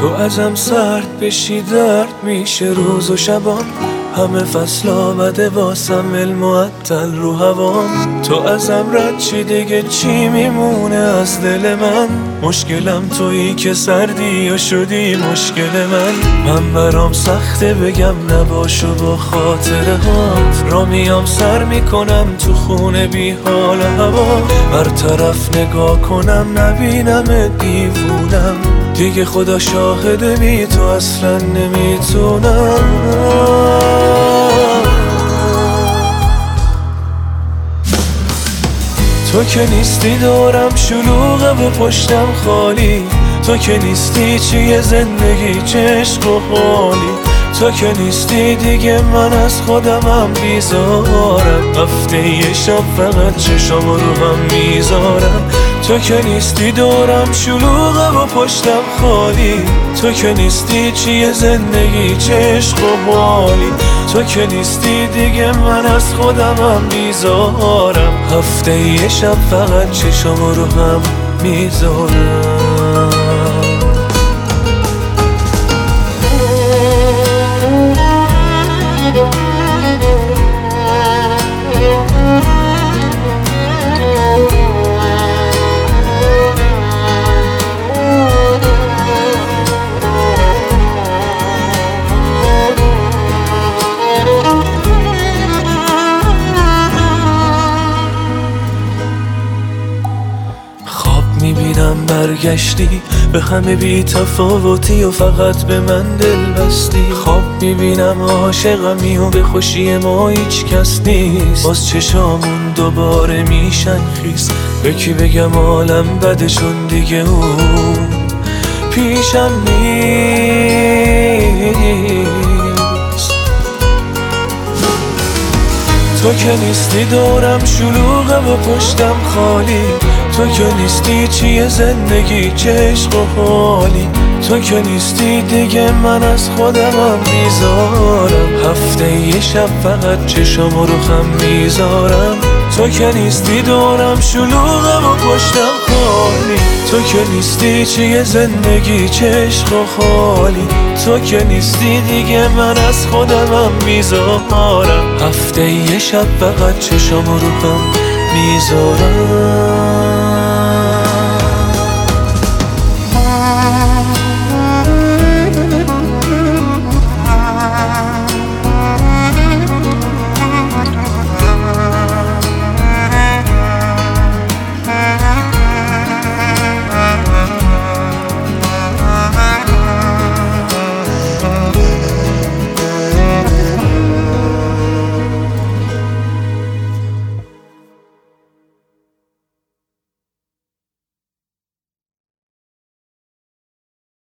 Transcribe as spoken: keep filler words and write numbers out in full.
تو ازم سرد بشی درد میشه روز و شبام، همه فصل آمده واسم المعطل رو هوام. تو ازم رد چی دیگه چی میمونه از دل من؟ مشکلم تویی که سردی یا شدی مشکل من. من برام سخته بگم نباشو با خاطره هات، را میام سر میکنم تو خونه بی حال هوا. هر طرف نگاه کنم نبینم دیوونم، دیگه خدا شاهده بی تو اصلا نمیتونم. تو که نیستی دورم شلوغه و پشتم خالی، تو که نیستی چیه زندگی چه عشق و حالی. تو که نیستی دیگه من از خودمم بیزارم، هفته یه شب فقط چشام رو هم میذارم. تو که نیستی دورم شلوغه و پشتم خالی، تو که نیستی چیه زندگی چه عشق و حالی. تو که نیستی دیگه من از خودمم بیزارم، هفته یه شب فقط چشام رو هم میذارم. میبینم برگشتی به همه بی تفاوتی و فقط به من دل بستی. خواب میبینم عاشقمی و به خوشی ما هیچ کس نیست، باز چشامون دوباره میشن خیس. به کی بگم عالم بدشون دیگه اون پیشم نیست. تو که نیستی دورم شلوغه و پشتم خالی، تو که نیستی چیه زندگی چه عشق و حالی. تو که نیستی دیگه من از خودمم بیزارم، هفته یه شب فقط چشام رو خم میذارم. تو که نیستی دورم شلوغه و پشتم خالی، تو که نیستی چیه زندگی چه عشق و حالی. تو که نیستی دیگه من از خودمم بیزارم، هفته یه شب فقط چشام رو خم میذارم.